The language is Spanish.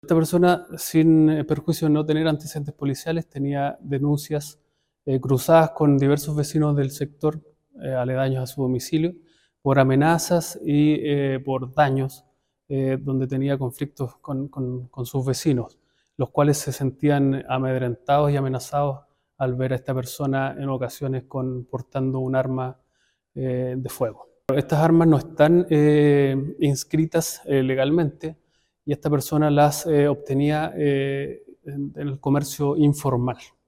Esta persona, sin perjuicio de no tener antecedentes policiales, tenía denuncias cruzadas con diversos vecinos del sector aledaños a su domicilio por amenazas y por daños, donde tenía conflictos con sus vecinos, los cuales se sentían amedrentados y amenazados al ver a esta persona en ocasiones portando un arma de fuego. Estas armas no están inscritas legalmente y esta persona las obtenía en el comercio informal.